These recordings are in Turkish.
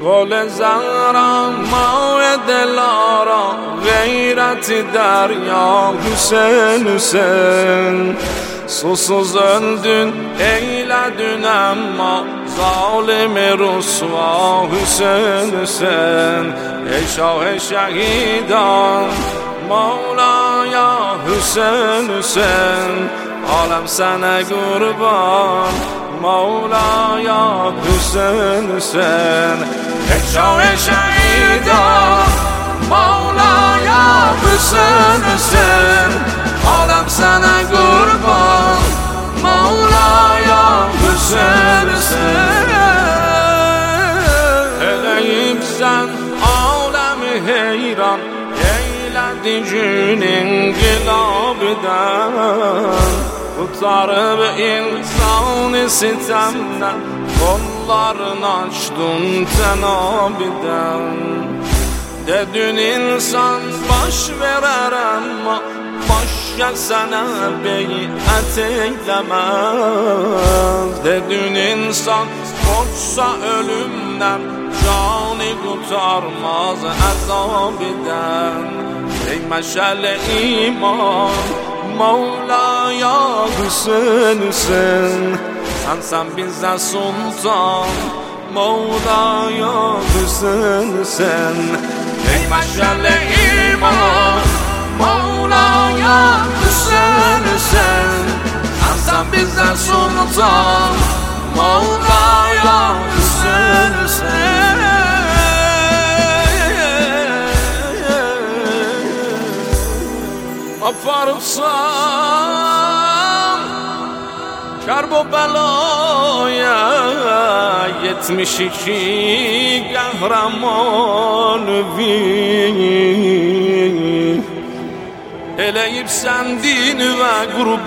گل زهرم ماه دلارا غیرت درya Hüseyin Hüseyin Susuz öldün eyledin ama zalimi rusva Hüseyin Hüseyin Ey şah-ı şehidan Mevlaya Hüseyin Hüseyin Alem sana kurban Mevlaya Hüseyin Hüseyin Ey şah-ı şehidan Mevlaya Hüseyin Hüseyin Alem sana kurban Mevlaya Hüseyin Hüseyin Eleyim sen alemi heyran Eyledi günün gilabiden Kurtarıp insanı sitemden Kollarını açtın tenabiden Dedin insan baş verer ama Başka sana beyat eylemez Dedin insan korksa ölümden Canı kurtarmaz azabiden Ey meşale iman Mevlaya Hüseyin Hüseyin Sen bize sultan Mevlaya Hüseyin Hüseyin Ey meşale iman Mevlaya Hüseyin Hüseyin Sen bize sultan Mevlaya Hüseyin Hüseyin Aparıpsam Karb o belaya 72 kahraman Eleyip sendin ve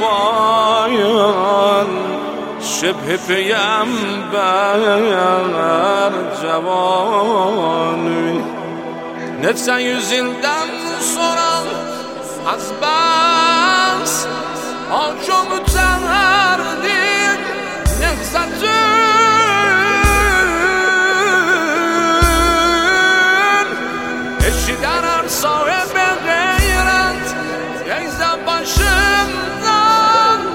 kurban Şebhe peygamber cevanı Nefsen yüzünden soran az bas Çok müteherdik nefsetün Eşider her sahibi gayret Geyze başımdan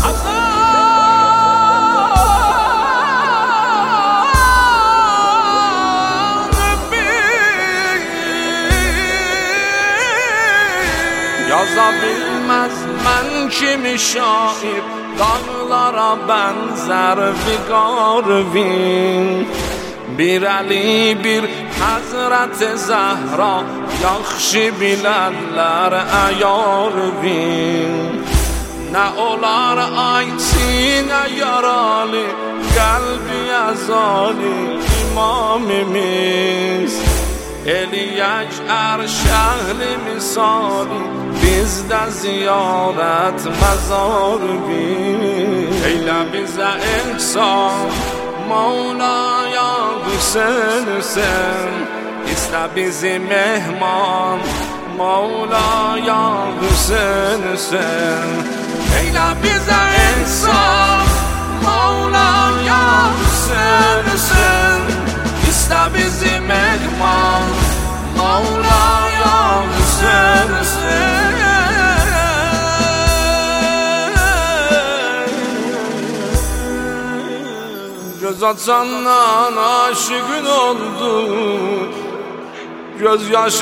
Yazabilmez ben kimi şair Dağlara benzer vigarvin Bir Ali bir Hazreti Zahra Yaxşı bilərlər əyarvin Nə olar ay sinə yaralı Qəlbi əzali imamimiz Eliyək ərşəhli misali Bizdə ziyarət məzar bin Eylə bizə ihsan Mevlaya Hüseyin Hüseyin İstə bizi mehman Mevlaya Hüseyin Hüseyin Eylə bizə ihsan Mevlaya Hüseyin Hüseyin İstə bizi mehman Mevlaya Hüseyin Hüseyin Göz açandan aşıkın oldu Göz yaşı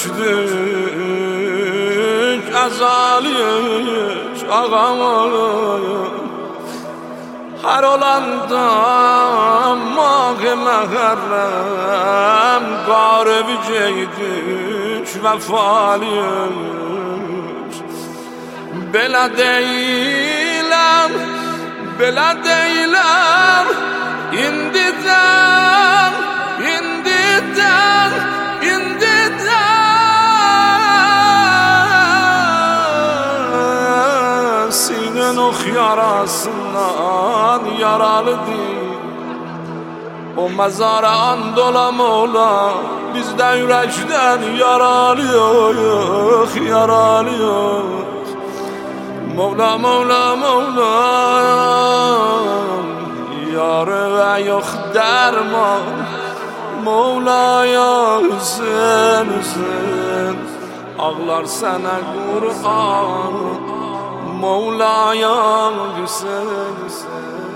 tökdük Əzaliyik ağamayıq Hər olanda mağı məhərrəm Qarıbı geydik vəfaliyik Belə deyiləm, belə deyiləm İndidən, indidən, indidən Sinen ox yarasından yaralıdır O mezara andolam ola Bizdə ürəkdən yaralıyıq, yaralıyıq Mevla, Mevla, Mevla Yarı ve yok derman Mevla'ya Hüseyin Hüseyin ağlar sana Kur'an Mevla'ya Hüseyin Hüseyin